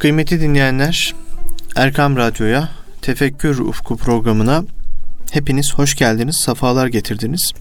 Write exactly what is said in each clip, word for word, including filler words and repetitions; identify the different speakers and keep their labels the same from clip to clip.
Speaker 1: Kıymetli dinleyenler, Erkam Radyo'ya, Tefekkür Ufku programına hepiniz hoş geldiniz, sefalar getirdiniz.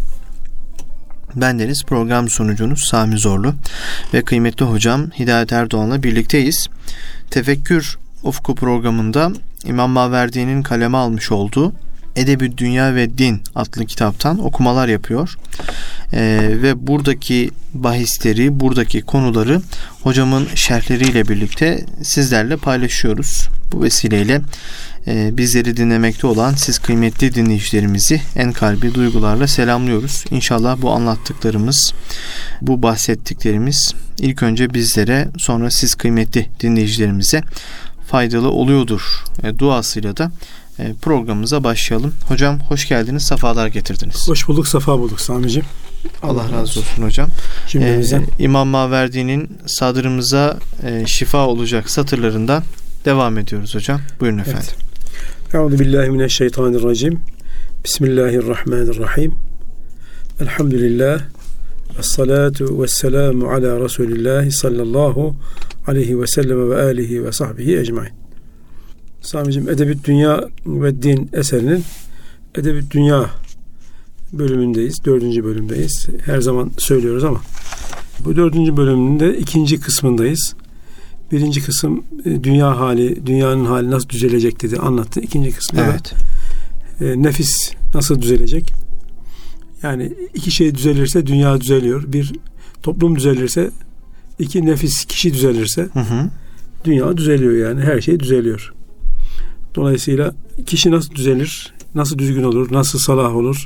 Speaker 1: Bendeniz program sunucunuz Sami Zorlu ve kıymetli hocam Hidayet Erdoğan'la birlikteyiz. Tefekkür Ufku programında İmam Maverdi'nin kaleme almış olduğu Edeb-i Dünya ve Din adlı kitaptan okumalar yapıyor. Ee, ve buradaki bahisleri, buradaki konuları hocamın şerhleriyle birlikte sizlerle paylaşıyoruz. Bu vesileyle e, bizleri dinlemekte olan siz kıymetli dinleyicilerimizi en kalbi duygularla selamlıyoruz. İnşallah bu anlattıklarımız, bu bahsettiklerimiz ilk önce bizlere, sonra siz kıymetli dinleyicilerimize faydalı oluyordur e, duasıyla da e, programımıza başlayalım. Hocam hoş geldiniz, sefalar getirdiniz.
Speaker 2: Hoş bulduk, sefa bulduk Sami'ciğim.
Speaker 1: Allah, Allah razı olsun hocam. Ee, İmam Maverdi'nin sadrımıza e, şifa olacak satırlarından devam ediyoruz hocam. Buyurun efendim.
Speaker 2: Evet. Euzubillahimineşşeytanirracim. Bismillahirrahmanirrahim. Elhamdülillah. Esselatu vesselamu ala Resulillah sallallahu aleyhi ve sellem ve alihi ve sahbihi ecmain. Sami'ciğim, Edeb-i Dünya ve Din eserinin Edeb-i Dünya bölümündeyiz. Dördüncü bölümdeyiz. Her zaman söylüyoruz ama bu dördüncü bölümünün de ikinci kısmındayız. Birinci kısım dünya hali, dünyanın hali nasıl düzelecek dedi, anlattı. İkinci kısımda
Speaker 1: evet.
Speaker 2: da e, nefis nasıl düzelecek? Yani iki şey düzelirse dünya düzeliyor. Bir, toplum düzelirse, iki, nefis, kişi düzelirse hı hı. dünya düzeliyor yani. Her şey düzeliyor. Dolayısıyla kişi nasıl düzelir? Nasıl düzgün olur? Nasıl salah olur?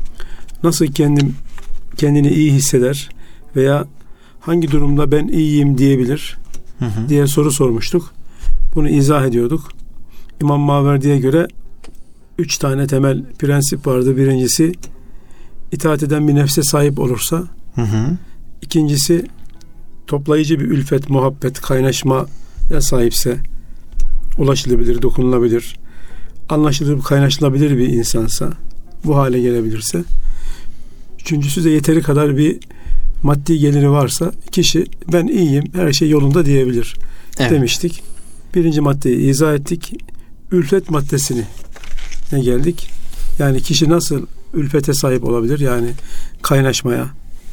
Speaker 2: Nasıl kendim kendini iyi hisseder veya hangi durumda ben iyiyim diyebilir hı hı. diye soru sormuştuk. Bunu izah ediyorduk. İmam Maverdi'ye göre üç tane temel prensip vardı. Birincisi, itaat eden bir nefse sahip olursa. Hı hı. İkincisi, toplayıcı bir ülfet, muhabbet, kaynaşmaya sahipse, ulaşılabilir, dokunulabilir, anlaşılır, kaynaşılabilir bir insansa, bu hale gelebilirse. Üçüncüsü de yeteri kadar bir maddi geliri varsa kişi ben iyiyim, her şey yolunda diyebilir evet. demiştik. Birinci maddeyi izah ettik. Ülfet maddesine ne geldik? Yani kişi nasıl ülfete sahip olabilir? Yani kaynaşmaya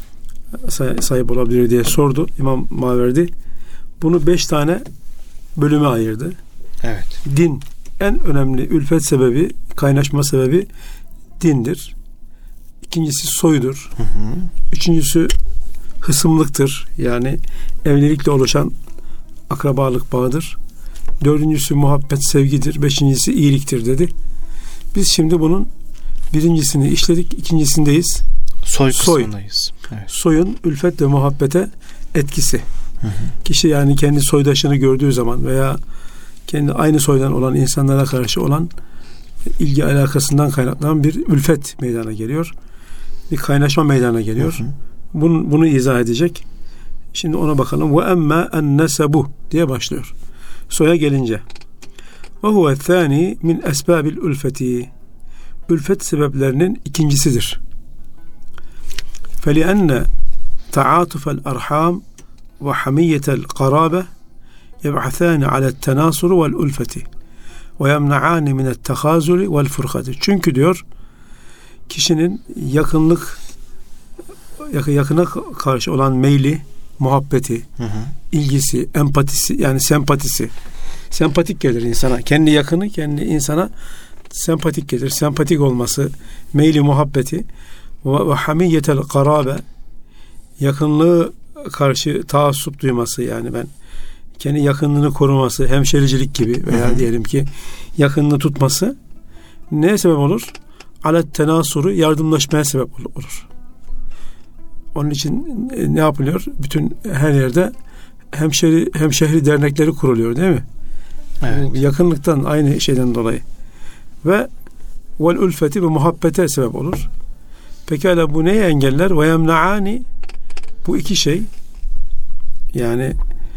Speaker 2: sahip olabilir diye sordu İmam Maverdi. Bunu beş tane bölüme ayırdı.
Speaker 1: Evet.
Speaker 2: Din, en önemli ülfet sebebi, kaynaşma sebebi dindir. İkincisi soydur. Hı hı. Üçüncüsü hısımlıktır. Yani evlilikle oluşan akrabalık bağıdır. Dördüncüsü muhabbet, sevgidir. Beşincisi iyiliktir dedi. Biz şimdi bunun birincisini işledik. İkincisindeyiz.
Speaker 1: Soy kısmındayız.
Speaker 2: Soy. Evet. Soyun ülfet ve muhabbete etkisi. Hı hı. Kişi yani kendi soydaşını gördüğü zaman veya kendi aynı soydan olan insanlara karşı olan ilgi alakasından kaynaklanan bir ülfet meydana geliyor. Bir kaynaşma meydana geliyor. Hı hı. Bunu, bunu izah edecek. Şimdi ona bakalım. Ve emme en nesebu diye başlıyor. Soya gelince. Ve huve thani min esbabil ülfeti. Ülfet sebeplerinin ikincisidir. Felienne taatufel arham ve hamiyetel karabe yeb'athani alet tenasuru vel ülfeti ve yemna'ani minet tehazuli vel fırkati. Çünkü diyor, kişinin yakınlık yakına karşı olan meyli, muhabbeti, hı hı. ilgisi, empatisi, yani sempatisi. Sempatik gelir insana. Kendi yakını, kendi insana sempatik gelir. Sempatik olması, meyli, muhabbeti ve, ve hamiyetel karabe, yakınlığı karşı taassup duyması, yani ben kendi yakınlığını koruması, hemşericilik gibi veya hı hı. diyelim ki yakınlığı tutması neye sebep olur? Alet tenasuru, yardımlaşmaya sebep olur. Onun için ne yapılıyor? Bütün her yerde hemşeri, hemşehri dernekleri kuruluyor değil mi? Evet. Bu yakınlıktan, aynı şeyden dolayı. Ve vel ülfeti ve muhabbete sebep olur. Pekala bu neyi engeller? Ve yemna'ani, bu iki şey, yani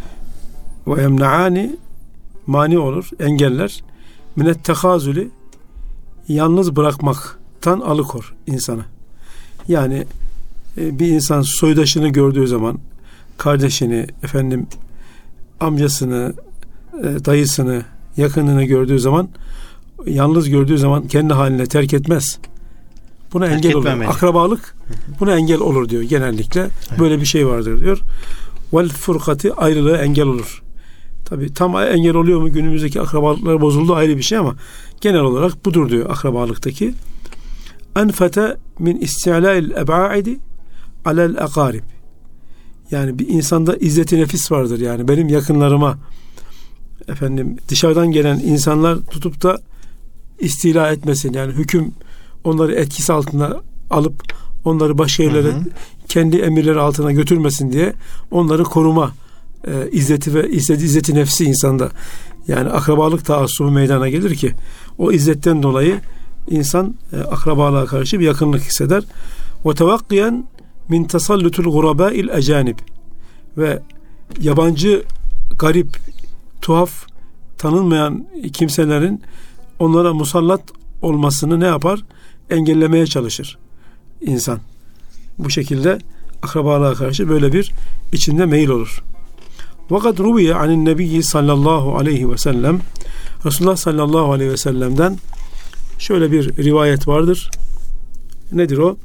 Speaker 2: ve yemna'ani mani olur, engeller. Minet tehazuli, yalnız bırakmaktan alıkor insanı. Yani bir insan soydaşını gördüğü zaman, kardeşini, efendim amcasını, e, dayısını, yakınını gördüğü zaman, yalnız gördüğü zaman kendi haline terk etmez. Buna terk engel etmemeli. Olur. Akrabalık buna engel olur diyor genellikle. Evet. Böyle bir şey vardır diyor. Vel furkati, ayrılığa engel olur. Tabii tam engel oluyor mu? Günümüzdeki akrabalıklar bozuldu, ayrı bir şey, ama genel olarak budur diyor akrabalıktaki. Enfete min isti'la'il eb'aidi alel akarib. Yani bir insanda izzeti nefis vardır. Yani benim yakınlarıma, efendim dışarıdan gelen insanlar tutup da istila etmesin. Yani hüküm onları etkisi altına alıp onları başka yerlere, hı hı, kendi emirleri altına götürmesin diye onları koruma e, izzeti ve izzeti, izzeti nefsi insanda. Yani akrabalık taassubu meydana gelir ki o izzetten dolayı insan e, akrabalığa karşı bir yakınlık hisseder. Ve tevakkiyen min tasallutul gurabâil ecanib. Ve yabancı, garip, tuhaf, tanınmayan kimselerin onlara musallat olmasını ne yapar? Engellemeye çalışır insan. Bu şekilde akrabalığa karşı böyle bir içinde meyil olur. Vakat ruviye anin nebiyyi sallallahu aleyhi ve sellem, Resulullah sallallahu aleyhi ve sellem'den şöyle bir rivayet vardır. Nedir o?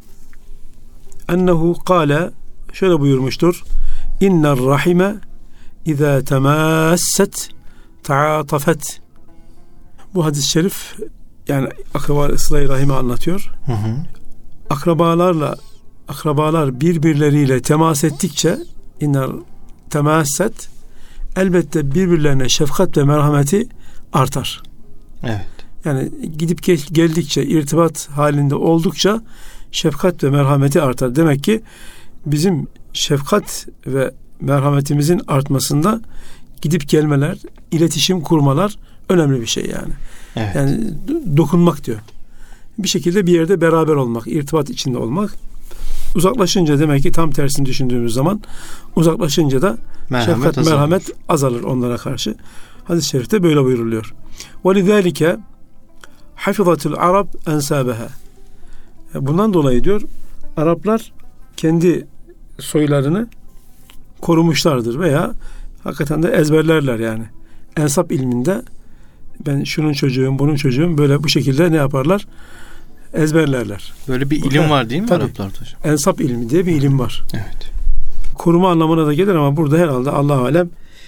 Speaker 2: Ennehu kâle, şöyle buyurmuştur. İnner rahime izâ temâsset ta'atafet. Bu hadis-i şerif yani akraba sıla-i rahimi anlatıyor. Hı hı. Akrabalarla akrabalar birbirleriyle temas ettikçe inner temâsset, elbette birbirlerine şefkat ve merhameti artar.
Speaker 1: Evet.
Speaker 2: Yani gidip gel- geldikçe, irtibat halinde oldukça şefkat ve merhameti artar. Demek ki bizim şefkat ve merhametimizin artmasında gidip gelmeler, iletişim kurmalar önemli bir şey yani.
Speaker 1: Evet.
Speaker 2: Yani dokunmak diyor. Bir şekilde bir yerde beraber olmak, irtibat içinde olmak. Uzaklaşınca demek ki tam tersini düşündüğümüz zaman uzaklaşınca da merhamet şefkat, azalır. merhamet azalır onlara karşı. Hadis-i şerifte böyle buyuruluyor. وَلِذَٰلِكَ حَفِظَتُ الْعَرَبْ اَنْسَابَهَا. Bundan dolayı diyor, Araplar kendi soylarını korumuşlardır veya hakikaten de ezberlerler yani. Ensap ilminde ben şunun çocuğum, bunun çocuğum, böyle bu şekilde ne yaparlar? Ezberlerler.
Speaker 1: Böyle bir ilim var değil mi
Speaker 2: tabii,
Speaker 1: Araplarda hocam?
Speaker 2: Ensap ilmi diye bir ilim var.
Speaker 1: Evet.
Speaker 2: Koruma anlamına da gelir ama burada herhalde Allah-u alem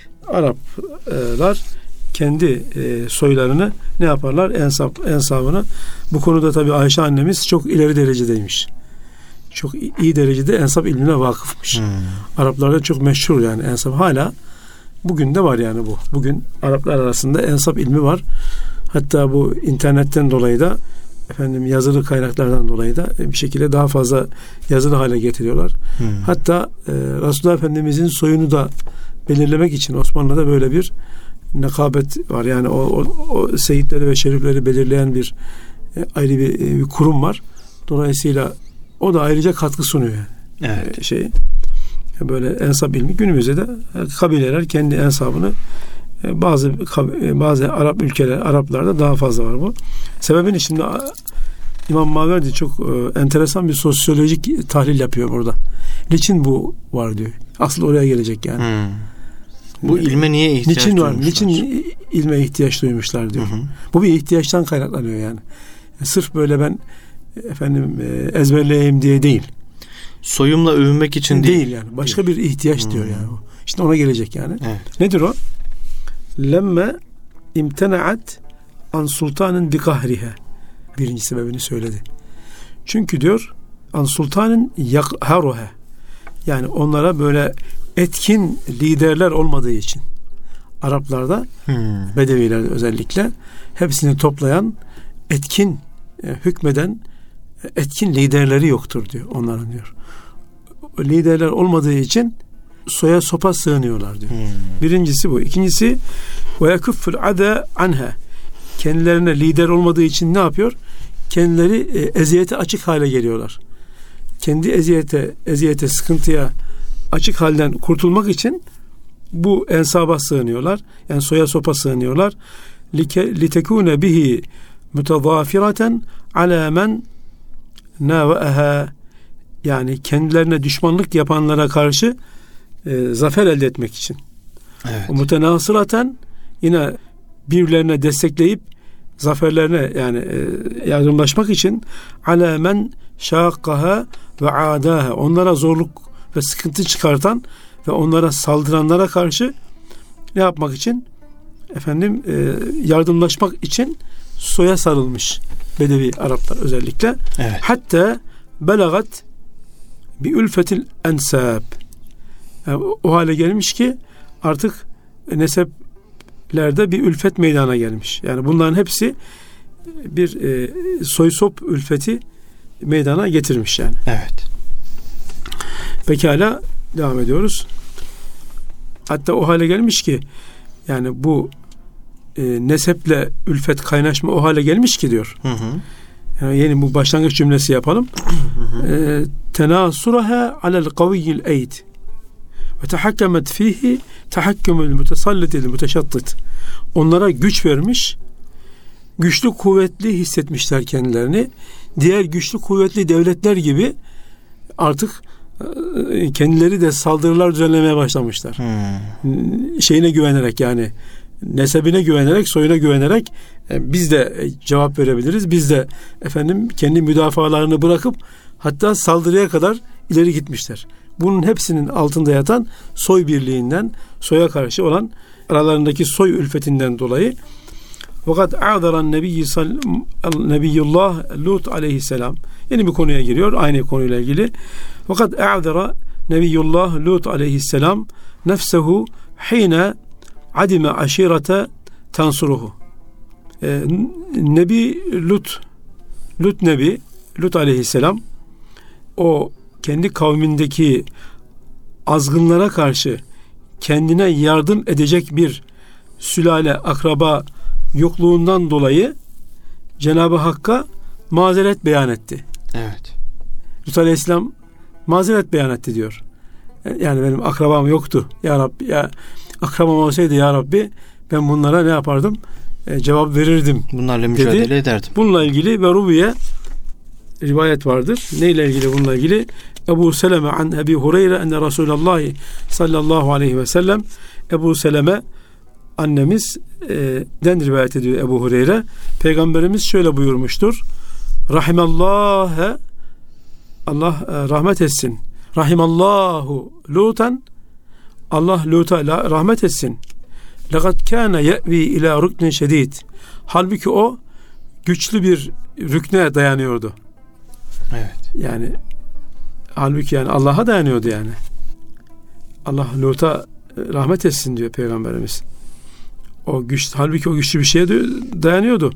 Speaker 2: Araplar kendi e, soylarını ne yaparlar? Ensap, ensabını. Bu konuda tabii Ayşe annemiz çok ileri derecedeymiş. Çok iyi derecede ensap ilmine vakıfmış. Hmm. Araplarda çok meşhur yani ensap. Hala bugün de var yani bu. Bugün Araplar arasında ensap ilmi var. Hatta bu internetten dolayı da efendim yazılı kaynaklardan dolayı da bir şekilde daha fazla yazılı hale getiriyorlar. Hmm. Hatta e, Resulullah Efendimizin soyunu da belirlemek için Osmanlı'da böyle bir nekabet var. Yani o, o, o seyitleri ve şerifleri belirleyen bir e, ayrı bir, e, bir kurum var. Dolayısıyla o da ayrıca katkı sunuyor yani.
Speaker 1: Evet.
Speaker 2: E, şey böyle ensap ilmi günümüzde de kabileler kendi ensabını e, bazı e, bazı Arap ülkeler, Araplarda daha fazla var bu. Sebebini şimdi İmam Maverdi çok e, enteresan bir sosyolojik tahlil yapıyor burada. Niçin bu var diyor. Asıl oraya gelecek yani.
Speaker 1: Hmm. Bu ilme niye ihtiyaç
Speaker 2: niçin
Speaker 1: duymuşlar?
Speaker 2: var? Niçin ilme ihtiyaç duymuşlar diyor. Hı hı. Bu bir ihtiyaçtan kaynaklanıyor yani. Sırf böyle ben efendim ezberleyeyim diye değil.
Speaker 1: Soyumla övünmek için değil.
Speaker 2: Değil yani. Başka değil. Bir ihtiyaç hmm. diyor yani. İşte ona gelecek yani.
Speaker 1: Evet.
Speaker 2: Nedir o? Lemme imtenaat an sultanın bikahrihe. Birinci sebebini söyledi. Çünkü diyor an sultanın yakharuhe. Yani onlara böyle etkin liderler olmadığı için Araplarda hmm. Bedeviler özellikle hepsini toplayan etkin e, hükmeden etkin liderleri yoktur diyor onların diyor. Liderler olmadığı için soya sopa sığınıyorlar diyor. Hmm. Birincisi bu. İkincisi ve yekufful ada anha. Kendilerine lider olmadığı için ne yapıyor? Kendileri e, eziyete açık hale geliyorlar. Kendi eziyete, eziyete, sıkıntıya açık halden kurtulmak için bu ensaba sığınıyorlar. Yani soya sopa sığınıyorlar. Litekune bihi mutazafiraten ala men navaha. Yani kendilerine düşmanlık yapanlara karşı e, zafer elde etmek için.
Speaker 1: Evet.
Speaker 2: Mutenasıraten, yine birbirlerine destekleyip zaferlerine yani e, yardımlaşmak için ala men şakkaha ve adaha, onlara zorluk ve sıkıntı çıkartan ve onlara saldıranlara karşı ne yapmak için? Efendim e, yardımlaşmak için soya sarılmış Bedevi Araplar özellikle.
Speaker 1: Evet.
Speaker 2: Hatta belagat bi ülfetil ensab. Yani o, o hale gelmiş ki artık neseplerde bir ülfet meydana gelmiş. Yani bunların hepsi bir e, soy sop ülfeti meydana getirmiş yani.
Speaker 1: Evet.
Speaker 2: Pekala, devam ediyoruz. Hatta o hale gelmiş ki yani bu e, neseple ülfet kaynaşma o hale gelmiş ki diyor.
Speaker 1: Hı hı.
Speaker 2: Yani yeni bu başlangıç cümlesi yapalım. Tenasuraha alel kaviyyil eyd ve tehakkemet fihi tehakkümül mütesallitil müteşattit. Onlara güç vermiş, güçlü kuvvetli hissetmişler kendilerini. Diğer güçlü kuvvetli devletler gibi artık kendileri de saldırılar düzenlemeye başlamışlar. Hmm. Şeyine güvenerek, yani nesebine güvenerek, soyuna güvenerek e, biz de cevap verebiliriz. Biz de efendim kendi müdafalarını bırakıp hatta saldırıya kadar ileri gitmişler. Bunun hepsinin altında yatan soy birliğinden, soya karşı olan aralarındaki soy ülfetinden dolayı. Fakat a'daran nebiyyi nebiyullah Lut aleyhisselam, yeni bir konuya giriyor aynı konuyla ilgili. Fakat a'dara nebiyullah Lut aleyhisselam nefsehu hine adime aşirete tansuruhu. Ee, Nebi Lut Lut Nebi Lut aleyhisselam o kendi kavmindeki azgınlara karşı kendine yardım edecek bir sülale, akraba yokluğundan dolayı Cenab-ı Hakk'a mazeret beyan etti.
Speaker 1: Evet.
Speaker 2: Lut aleyhisselam mazeret beyan etti diyor. Yani benim akrabam yoktu. Ya Rabbi, ya akrabam olsaydı ya Rabbi ben bunlara ne yapardım? E, cevap verirdim.
Speaker 1: Bunlarla mücadele
Speaker 2: dedi.
Speaker 1: ederdim.
Speaker 2: Bununla ilgili ve Rubiye rivayet vardır. Neyle ilgili bununla ilgili? Ebu Seleme an Ebi Hureyre enne Resulullah sallallahu aleyhi ve sellem, Ebu Seleme annemiz e, den rivayet ediyor Ebu Hureyre. Peygamberimiz şöyle buyurmuştur. Rahimallâhe, Allah e, rahmet etsin. Rahimallahu Lutan, Allah Lut'a rahmet etsin. Lekad kâne ye'vi ilâ rüknin şedîd. Halbuki o güçlü bir rükne dayanıyordu.
Speaker 1: Evet.
Speaker 2: Yani halbuki yani Allah'a dayanıyordu yani. Allah Lut'a rahmet etsin diyor Peygamberimiz. O güç, halbuki o güçlü bir şeye dayanıyordu.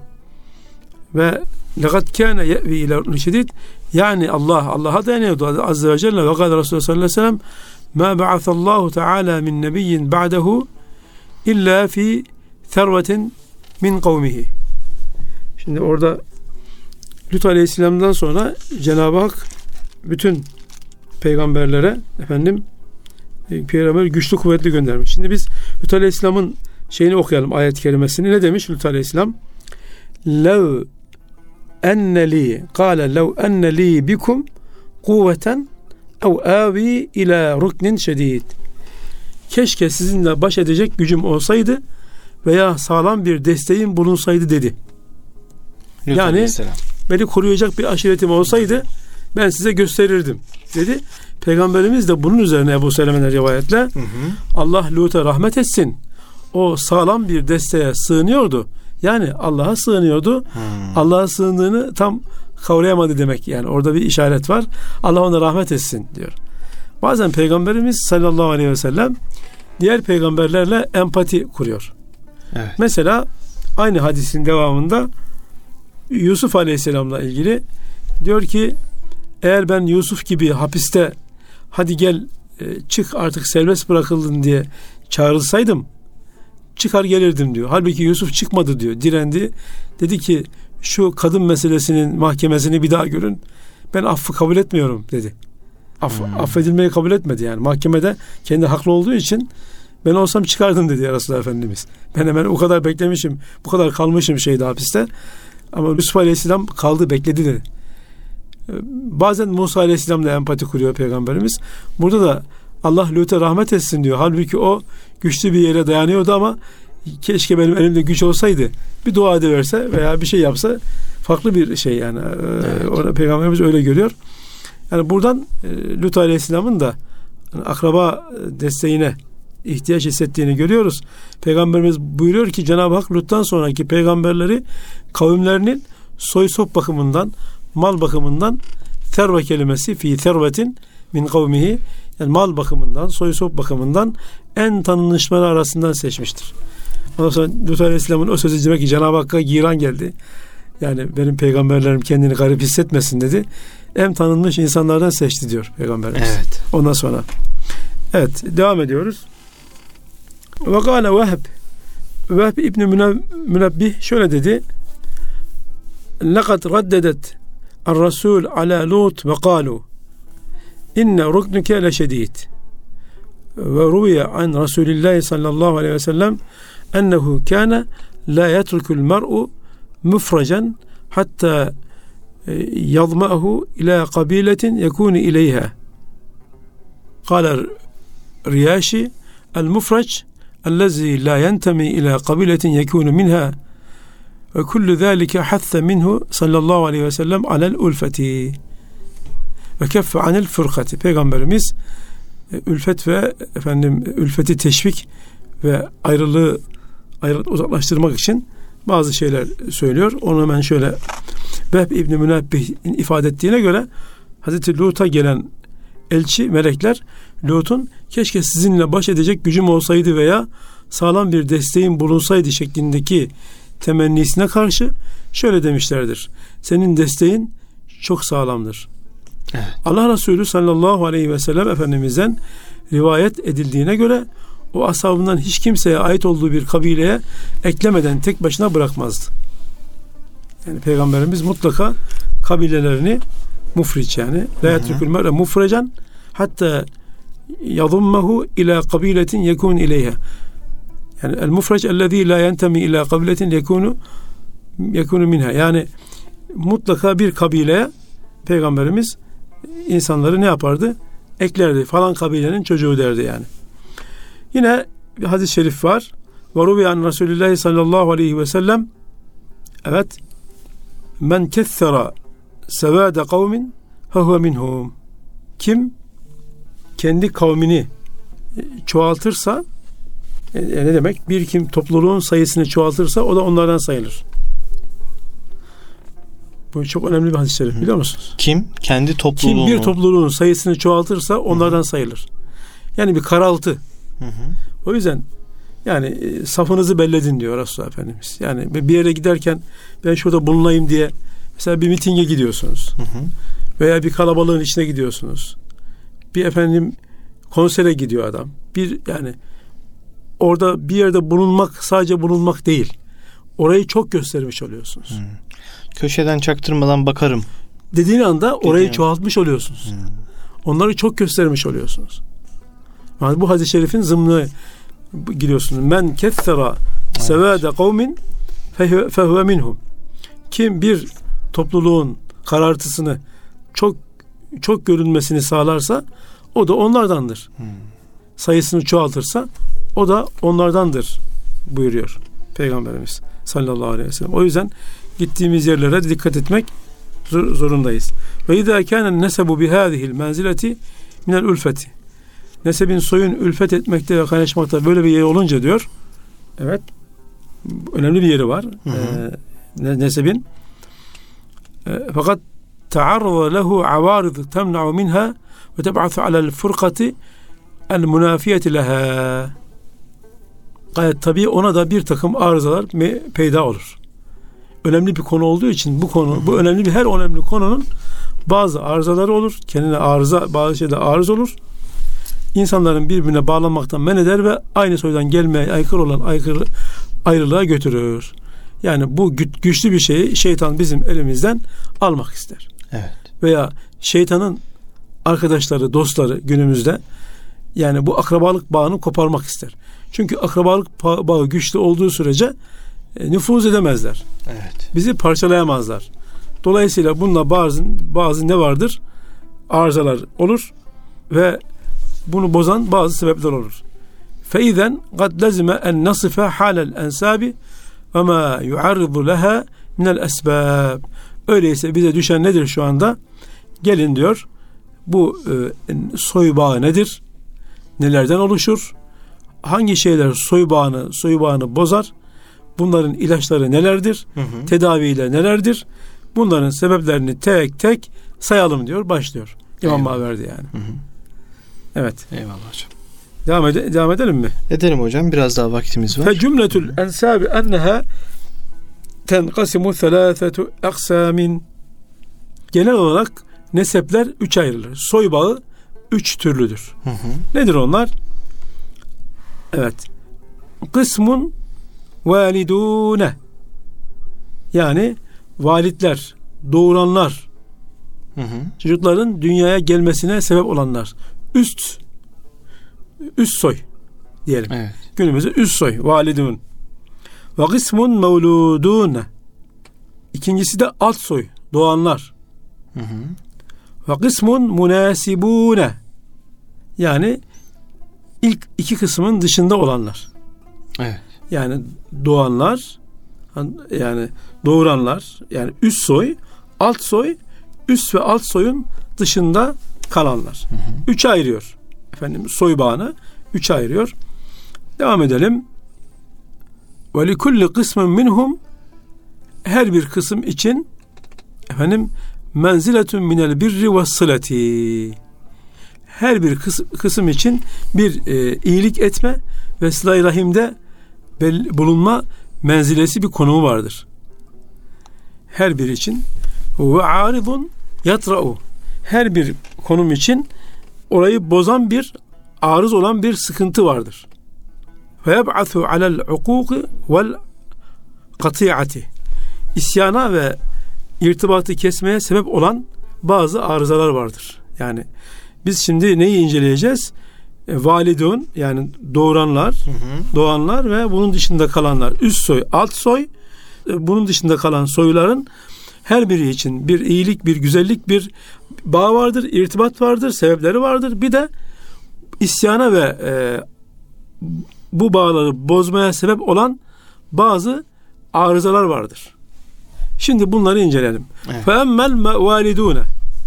Speaker 2: Ve lekad kâne ye'vi ilâ rüknin şedîd. Yani Allah Allah'a dayanıyordu azze ve celle. Ve kâle Resulullah sallallahu aleyhi ve sellem mâ ba'athallahu teâlâ min nebiyyin ba'dehu illa fi servetin min kavmihi. Şimdi orada Lut aleyhisselam'dan sonra Cenab-ı Hak bütün peygamberlere efendim peygamber güçlü kuvvetli göndermiş. Şimdi biz Lut aleyhisselam'ın şeyini okuyalım, ayet-i kerimesini. Ne demiş Lut aleyhisselam? Lev enneli kâle lev enneli bikum kuvveten ev avi ila ruknin şedid. Keşke sizinle baş edecek gücüm olsaydı veya sağlam bir desteğim bulunsaydı dedi.
Speaker 1: Lut
Speaker 2: yani
Speaker 1: aleyhisselam,
Speaker 2: beni koruyacak bir aşiretim olsaydı ben size gösterirdim dedi. Peygamberimiz de bunun üzerine Ebu Seleme'nin rivayetle hı hı. Allah Lut'a rahmet etsin. O sağlam bir desteğe sığınıyordu. Yani Allah'a sığınıyordu. Hmm. Allah'a sığındığını tam kavrayamadı demek. Yani orada bir işaret var. Allah ona rahmet etsin diyor. Bazen Peygamberimiz sallallahu aleyhi ve sellem diğer peygamberlerle empati kuruyor.
Speaker 1: Evet.
Speaker 2: Mesela aynı hadisin devamında Yusuf aleyhisselamla ilgili diyor ki eğer ben Yusuf gibi hapiste hadi gel çık artık serbest bırakıldın diye çağrılsaydım çıkar gelirdim diyor. Halbuki Yusuf çıkmadı diyor. Direndi. Dedi ki şu kadın meselesinin mahkemesini bir daha görün. Ben affı kabul etmiyorum dedi. Aff, hmm. Affedilmeyi kabul etmedi yani. Mahkemede kendi haklı olduğu için ben olsam çıkardım dedi ya Resulullah Efendimiz. Ben hemen o kadar beklemişim. Bu kadar kalmışım şeyde hapiste. Ama Yusuf Aleyhisselam kaldı, bekledi dedi. Bazen Musa Aleyhisselam'la empati kuruyor Peygamberimiz. Burada da Allah Lut'a rahmet etsin diyor. Halbuki o güçlü bir yere dayanıyordu ama keşke benim elimde güç olsaydı, bir dua ediverse veya bir şey yapsa farklı bir şey yani. Evet. Ona Peygamberimiz öyle görüyor. Yani buradan e, Lut Aleyhisselam'ın da yani akraba desteğine ihtiyaç hissettiğini görüyoruz. Peygamberimiz buyuruyor ki Cenab-ı Hak Lut'tan sonraki peygamberleri kavimlerinin soy sop bakımından, mal bakımından, terve kelimesi fi tervetin min kavmihi, yani mal bakımından, soy sop bakımından en tanınışları arasından seçmiştir. Ondan sonra Lut Aleyhisselam'ın o sözü demek ki Cenab-ı Hakk'a giran geldi. Yani benim peygamberlerim kendini garip hissetmesin dedi. En tanınmış insanlardan seçti diyor Peygamberimiz.
Speaker 1: Evet.
Speaker 2: Ondan sonra. Evet, devam ediyoruz. Ve kâle Vehb, Vehb İbn-i Münebbih şöyle dedi. لَقَدْ رَدَّدَتْ الرَّسُولُ عَلَى لُوتْ وَقَالُوا اِنَّ رُكْنُكَ لَشَد۪يدٍ وَرُوِيَ عَنْ رَسُولِ اللّٰهِ sallallahu aleyhi ve sellem اَنَّهُ كَانَ لَا يَتْرُكُ الْمَرْءُ مُفْرَجًا حَتَّى يَضْمَأَهُ إِلَى قَبِيلَةٍ يَكُونُ إِلَيْهَا قال رياشي المفرج الذي لا ينتمي إلى قبيلة يكون منها وكل ذلك حث منه صلى الله عليه وسلم على الألفة وكف عن الفرقة. Peygamberimiz ülfet ve efendim ülfeti teşvik ve ayrılığı ayrılığı uzaklaştırmak için bazı şeyler söylüyor. Onu hemen şöyle Vehb İbn-i Münebbih'in ifade ettiğine göre Hazreti Lut'a gelen elçi, melekler Lut'un keşke sizinle baş edecek gücüm olsaydı veya sağlam bir desteğim bulunsaydı şeklindeki temennisine karşı şöyle demişlerdir. Senin desteğin çok sağlamdır. Evet. Allah Resulü sallallahu aleyhi ve sellem Efendimiz'den rivayet edildiğine göre o ashabından hiç kimseye ait olduğu bir kabileye eklemeden tek başına bırakmazdı. Yani Peygamberimiz mutlaka kabilelerini mufriç yani la yetrükül mer'e mufrecan hatta yadummehu ila kabiletin yekun ileyha. Yani el mufreç ellezî la yentemi ila kabiletin yekunu yekunu minha. Yani mutlaka bir kabileye Peygamberimiz insanları ne yapardı? Eklerdi. Falan kabilenin çocuğu derdi yani. Yine bir hadis-i şerif var. Ve ruviyan Resulullah sallallahu aleyhi ve sellem evet men kethera sevâde kavmin fehuve minhum. Kim kendi kavmini çoğaltırsa e, ne demek? Bir kim topluluğun sayısını çoğaltırsa o da onlardan sayılır. Bu çok önemli bir hadis-i şerif, biliyor musunuz?
Speaker 1: Kim kendi topluluğunu
Speaker 2: Kim bir topluluğun sayısını çoğaltırsa onlardan Hı-hı. sayılır. Yani bir karaltı. Hı-hı. O yüzden yani e, safınızı belledin diyor Resulullah Efendimiz. Yani bir yere giderken ben şurada bulunayım diye mesela bir mitinge gidiyorsunuz. Hı hı. Veya bir kalabalığın içine gidiyorsunuz. Bir efendim konsere gidiyor adam. Bir yani orada bir yerde bulunmak sadece bulunmak değil. Orayı çok göstermiş oluyorsunuz. Hı.
Speaker 1: Köşeden çaktırmadan bakarım
Speaker 2: dediğin anda orayı Dediğin çoğaltmış oluyorsunuz. Hı. Onları çok göstermiş oluyorsunuz. Yani bu hadis-i şerifin zımnına giriyorsunuz. Men kethera sevâde kavmin fehuve minhum. Kim bir topluluğun karartısını çok çok görünmesini sağlarsa o da onlardandır. Hmm. Sayısını çoğaltırsa o da onlardandır buyuruyor Peygamberimiz sallallahu aleyhi ve sellem. O yüzden gittiğimiz yerlere dikkat etmek zorundayız. Ve izâ kâne nesebu bihâzihil menzileti minel ülfeti. Nesebin soyun ülfet etmekte ve kaynaşmakta böyle bir yeri olunca diyor. Evet. Önemli bir yeri var. Hı hı. Ee, nesebin. E, fakat ta'arrada lehu avarid temna'u minha ve teb'athu alel fırkati el münafiyeti leha. Gayet tabii ona da bir takım arızalar peyda olur. Önemli bir konu olduğu için bu konu, bu önemli bir her önemli konunun bazı arızaları olur. Kendine arıza, bazı şeyde arız olur. İnsanların birbirine bağlanmaktan men eder ve aynı soydan gelmeye aykırı olan aykırı ayrılığa götürür. Yani bu güçlü bir şeyi şeytan bizim elimizden almak ister.
Speaker 1: Evet.
Speaker 2: Veya şeytanın arkadaşları, dostları günümüzde yani bu akrabalık bağını koparmak ister. Çünkü akrabalık bağı güçlü olduğu sürece e, nüfuz edemezler.
Speaker 1: Evet.
Speaker 2: Bizi parçalayamazlar. Dolayısıyla bununla bazı bazı ne vardır? Arızalar olur ve bunu bozan bazı sebepler olur. فَاِذَنْ قَدْ لَزِمَ اَنْ نَصِفَ حَالَ الْاَنْسَابِ وَمَا يُعَرِّضُ لَهَا مِنَ الْاَسْبَابِ. Öyleyse bize düşen nedir şu anda? Gelin diyor, bu e, soy bağı nedir? Nelerden oluşur? Hangi şeyler soy bağını, soy bağını bozar? Bunların ilaçları nelerdir? Hı hı. Tedaviyle nelerdir? Bunların sebeplerini tek tek sayalım diyor, başlıyor. İmam Maverdi yani. Hı hı. Evet.
Speaker 1: Eyvallah hocam.
Speaker 2: Devam, ede- devam edelim mi?
Speaker 1: Edelim hocam. Biraz daha vaktimiz var.
Speaker 2: Fe cümletül ensabi enneha tenkasimu thelâfetu aksamin. Genel olarak nesepler üç ayrılır. Soy bağı üç türlüdür. Hı hı. Nedir onlar? Evet. Kısmun validune. Yani validler, doğuranlar, hı hı. çocukların dünyaya gelmesine sebep olanlar. Üst üst soy diyelim. Evet. Günümüzde üst soy, validun. Ve kısmun mevludune. İkincisi de alt soy, doğanlar. Hı hı. Ve kısmun münasibune. Yani ilk iki kısmın dışında olanlar.
Speaker 1: Evet.
Speaker 2: Yani doğanlar, yani doğuranlar, yani üst soy, alt soy, üst ve alt soyun dışında kalanlar. Hı hı. Üçe ayırıyor. Efendim soy bağını üçe ayırıyor. Devam edelim. Ve li kulli kısmın minhum, her bir kısım için efendim menziletun minel birri ve sılati. Her bir kısım, kısım için bir e, iyilik etme ve sıla-i rahimde bulunma menzilesi, bir konumu vardır. Her bir için ve aridun yatra'u. Her bir konum için orayı bozan bir, arız olan bir sıkıntı vardır. Ve yeb'athu alel ukuki vel kati'ati. İsyana ve irtibatı kesmeye sebep olan bazı arızalar vardır. Yani biz şimdi neyi inceleyeceğiz? E, validun, yani doğuranlar, hı hı. doğanlar ve bunun dışında kalanlar. Üst soy, alt soy, e, bunun dışında kalan soyların her biri için bir iyilik, bir güzellik, bir bağ vardır, irtibat vardır, sebepleri vardır. Bir de isyana ve e, bu bağları bozmaya sebep olan bazı arızalar vardır. Şimdi bunları inceleyelim. فَاَمَّ الْوَالِدُونَ.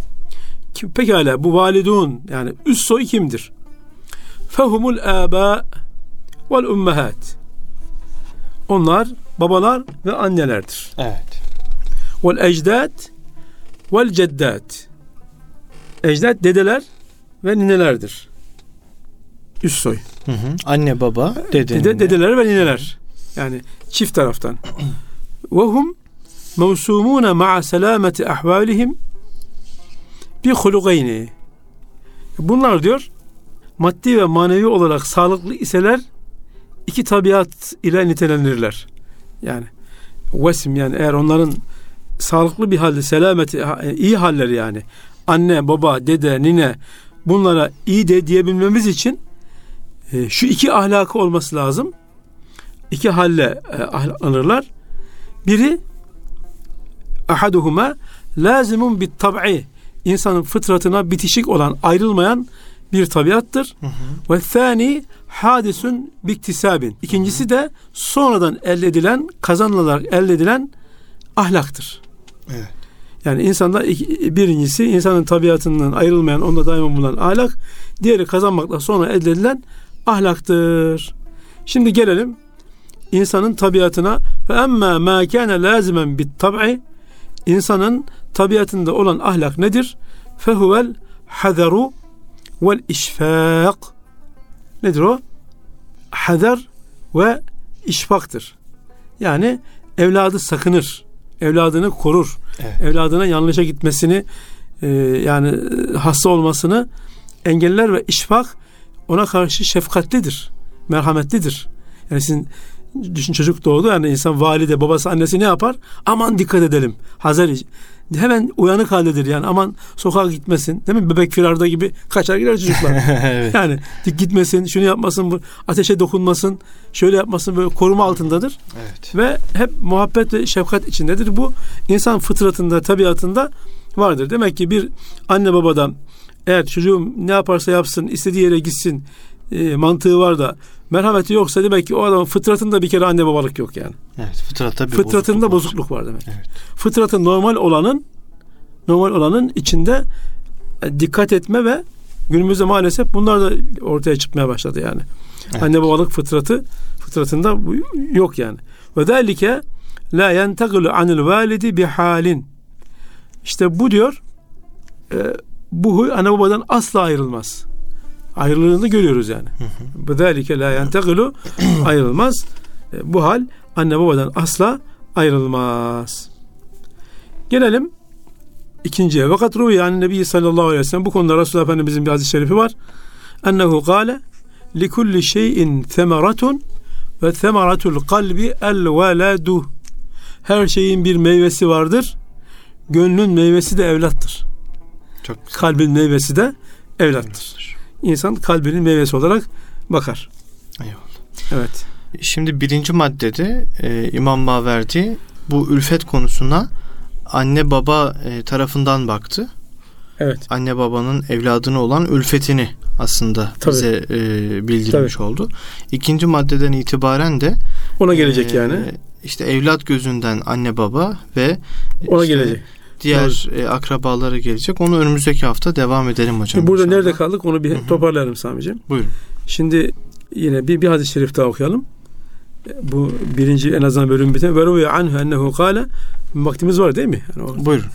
Speaker 2: Pekala bu validun, yani üst soy kimdir? فَهُمُ الْآبَاءِ وَالْاُمَّهَاتِ. Onlar babalar ve annelerdir.
Speaker 1: Evet.
Speaker 2: وَالْاَجْدَادِ وَالْجَدَّاتِ. Ecdat dedeler ve ninelerdir. Üst soy.
Speaker 1: Hı hı. Anne, baba, dede,
Speaker 2: dede, dedeler ve nineler. Yani çift taraftan. وَهُمْ مَوْسُومُونَ مَعَ سَلَامَةِ اَحْوَالِهِمْ بِخُلُقَيْنِ. Bunlar diyor, maddi ve manevi olarak sağlıklı iseler iki tabiat ile nitelendirirler. Yani vesim, yani eğer onların sağlıklı bir halde, selameti, iyi halleri, yani anne, baba, dede, nine, bunlara iyi de diyebilmemiz için e, şu iki ahlakı olması lazım. İki halle e, ahlaklanırlar. Biri ahaduhuma lazimun bit tab'i, insanın fıtratına bitişik olan, ayrılmayan bir tabiattır. Ve thani hadisun biktisabin. İkincisi de sonradan elde edilen, kazanılarak elde edilen ahlaktır.
Speaker 1: Evet.
Speaker 2: Yani insanda birincisi insanın tabiatından ayrılmayan, onda daima bulunan ahlak, diğeri kazanmakla sonra elde edilen ahlaktır. Şimdi gelelim insanın tabiatına. Fe emmâ mâ kâne lâzimen bit tab'i. İnsanın tabiatında olan ahlak nedir? Fehuvel hazaru vel işfâk. Nedir o? Hazar ve işfaktır. Yani evladı sakınır, evladını korur, evet. evladına yanlışa gitmesini, e, yani hasta olmasını engeller ve işfak, ona karşı şefkatlidir, merhametlidir. Yani sizin düşün, çocuk doğdu, yani insan valide, babası, annesi ne yapar? Aman dikkat edelim. Hazır, hemen uyanık haldedir, yani aman sokağa gitmesin, değil mi? Bebek firarda gibi kaçar gider çocuklar. Evet. Yani gitmesin, şunu yapmasın, bu ateşe dokunmasın, şöyle yapmasın, böyle koruma altındadır. Evet. Ve hep muhabbet ve şefkat içindedir. Bu insan fıtratında, tabiatında vardır. Demek ki bir anne babadan eğer çocuğum ne yaparsa yapsın, istediği yere gitsin, e, mantığı var da merhameti yoksa demek ki o adamın fıtratında bir kere anne babalık yok yani.
Speaker 1: Evet, fıtratta bir
Speaker 2: fıtratında bozukluk, bozukluk var demek. Evet. Fıtratı normal olanın normal olanın içinde dikkat etme ve günümüzde maalesef bunlar da ortaya çıkmaya başladı yani. Evet. Anne babalık fıtratı fıtratında bu yok yani. Ve zalike la yentaqulu anil validi bi halin. İşte bu diyor e, bu huy anne babadan asla ayrılmaz. Ayrılığını görüyoruz yani. Ve zalike la yentaqulu ayrılmaz. E, bu hal anne babadan asla ayrılmaz. Gelelim ikinciye. Vakat ruhi yani Nebi sallallahu aleyhi ve sellem bu konuda Resulullah Efendimizin bir hadis-i şerifi var. Ennehu kâle likulli şeyin semeratun ve semeratul kalbi el veladu. Her şeyin bir meyvesi vardır. Gönlün meyvesi de evlattır. Çok güzel. Kalbin meyvesi de evlattır. İnsan kalbinin meyvesi olarak bakar.
Speaker 1: Eyvallah.
Speaker 2: Evet.
Speaker 1: Şimdi birinci maddede e, İmam Maverdi bu ülfet konusuna anne baba e, tarafından baktı.
Speaker 2: Evet.
Speaker 1: Anne babanın evladına olan ülfetini aslında Tabii. bize e, bildirmiş Tabii. oldu. İkinci maddeden itibaren de
Speaker 2: ona gelecek e, yani.
Speaker 1: İşte evlat gözünden anne baba ve
Speaker 2: ona
Speaker 1: işte
Speaker 2: gelecek.
Speaker 1: Diğer e, akrabalara gelecek. Onu önümüzdeki hafta devam edelim hocam.
Speaker 2: Burada inşallah. Nerede kaldık? Onu bir Hı-hı. toparlayalım Sami'ciğim.
Speaker 1: Buyurun.
Speaker 2: Şimdi yine bir, bir hadis-i şerif daha okuyalım. Bu birinci en azından bölüm biten. Ve ruviye anhu ennehu kâle. Vaktimiz var değil mi? Yani o,
Speaker 1: Buyurun.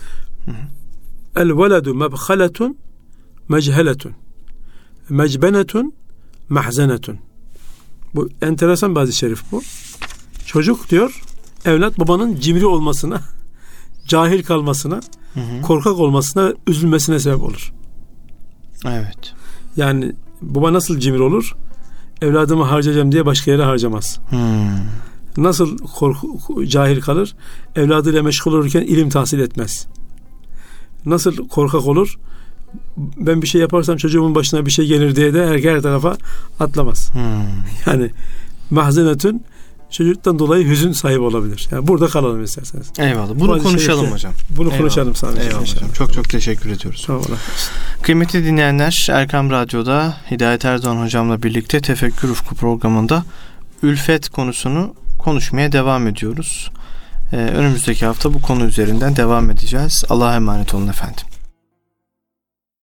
Speaker 2: El veledu mebhaletun mecheletun mecbenetun mahzenetun. Bu enteresan bir hadis-i şerif bu. Çocuk diyor, evlat babanın cimri olmasına, cahil kalmasına, hı hı. korkak olmasına, üzülmesine sebep olur.
Speaker 1: Evet.
Speaker 2: Yani baba nasıl cimri olur? Evladımı harcayacağım diye başka yere harcamaz. Hmm. Nasıl korku, cahil kalır? Evladıyla meşgul olurken ilim tahsil etmez. Nasıl korkak olur? Ben bir şey yaparsam çocuğumun başına bir şey gelir diye de her, her tarafa atlamaz. Hmm. Yani mahzenetün çocuktan dolayı hüzün sahibi olabilir. Yani burada kalalım isterseniz.
Speaker 1: Eyvallah. Bunu Bu konuşalım şerifte, hocam.
Speaker 2: Bunu Eyvallah. konuşalım sadece.
Speaker 1: Eyvallah hocam. Çok çok teşekkür ediyoruz.
Speaker 2: Sağ olun.
Speaker 1: Kıymetli dinleyenler, Erkam Radyo'da Hidayet Erdoğan hocamla birlikte Tefekkür Ufku programında ülfet konusunu konuşmaya devam ediyoruz. Ee, önümüzdeki hafta bu konu üzerinden devam edeceğiz. Allah'a emanet olun efendim.